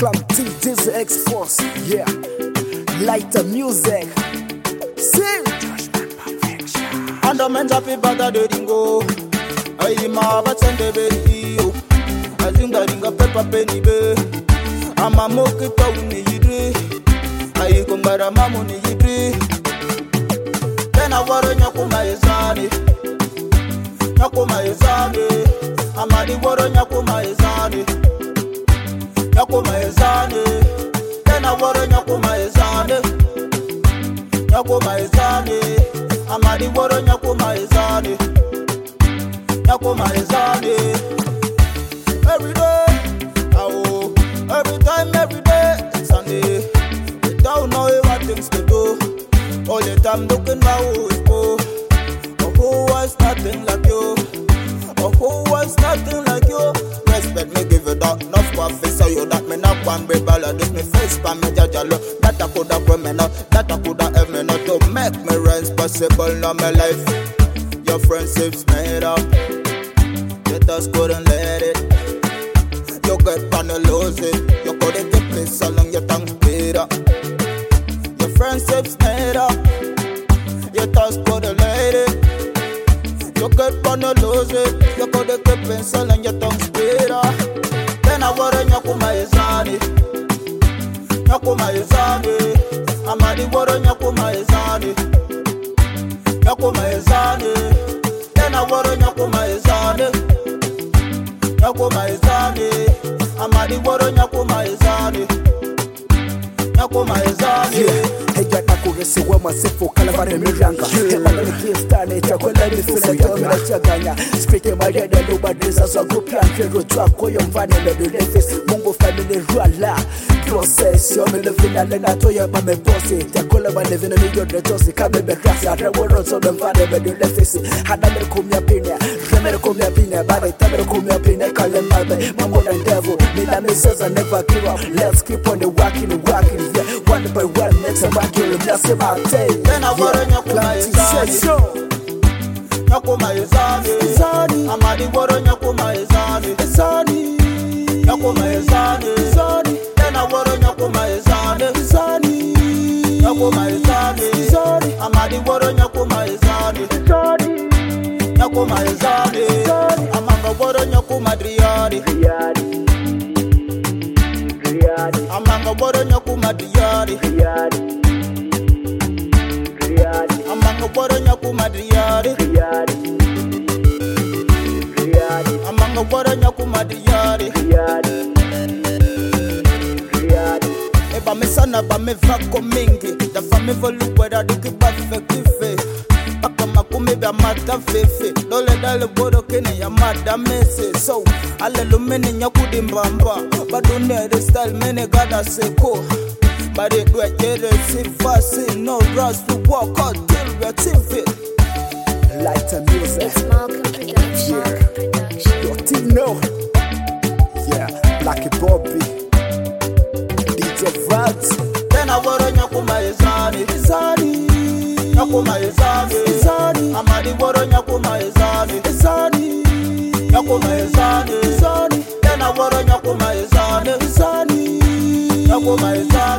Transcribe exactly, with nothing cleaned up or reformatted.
Clam T, this X-Force, yeah. Lighter music. Sing. And I'm happy about the dingo. I am a batende baby. I think that in a pepper penny bay. I'm a moke town in Yidri. I come by a mamma in Yidri. Then I want to Yakuma Izani. Yakuma Izani. I'm a the water Yakuma Izani. Yakuma Izani. Then I want to Yakuma Izani. Yakuma Izani. I'm a the water Yakuma Izani. Yakuma Izani. Every day, oh, every time, every day, it's Sunday. We don't know what things to do. All the time looking now who is poor. Oh, who was nothing like you? Oh, who was nothing like you? Respect me, give you that enough coffee. So you that me not one rebel. This me face for me jajalo. That I could have criminal. That I could have ever not to make me responsible in my life. Your friendships made up. You just couldn't let it. You get gonna lose it. You couldn't keep me so long your tongue beat up. Your friendships made up. You just couldn't let it. You get gonna lose it. You couldn't keep me so long your tongue beat up. Then I worry Yakuma Izani. Yakuma Izani. I'm a the worry Yakuma Izani. Yakuma Izani. Then I worry Yakuma Izani. Yakuma Izani. I'm a the water Yakuma Izani. Yakuma Izani. Hey, I could receive one myself for Calabari Miranga. Hey, I'm going to get started. I could let me feel like I'm going to Chaganya. Speaking my head, and nobody's as a group plan. Hero drop, Koyam Van and the Lefis, Mungo family, Ruala. Process, you're living a Lenatoya, but my bossy. The Colaba living a million retos, come in the grass. I wrote on the Van and the Lefis. Had a Kumia Pina, Remember Kumia Pina, but I tell me Kumia Pina, call them my modern devil. Mina says I never give up. Let's keep on the walking and walking. Yeah, one by one, next time I kill him. That's about ten. Then I want to Yakuma Izani. Yakuma Izani. I'm a the water Yakuma Izani. Izani. Yakuma Izani. Izani. Then I want to Yakuma Izani. Izani. Yakuma Izani. Izani. I'm a the water Yakuma Izani. Izani. Yakuma Izani. Izani. I'm a the water Yakuma Driani. Driani. Driani. I'm a the water Yakuma Driani. Driani. Amanga boro nyakuma driyari Amanga boro nyakuma driyari Eba mesana ba mevako mingi Da fami volu weda duki bafe kife Baka makumi ba mata fefe Dole dale boro kene ya mada mese So alelu mene nyakudi mbamba Badune de style mene gada seko But it do get it fast, no rush to walk out till we're T V. Lighter music. It's Malcolm Production. Yeah. Your Tino. Yeah. Blacky Bobby. D J Vats. Then I want to Yakuma Izani. Izani. Yakuma Izani. Izani. I'm a the water Yakuma Izani. Izani. Yakuma Izani. Izani. Then I want to Yakuma Izani. Izani. Yakuma Izani.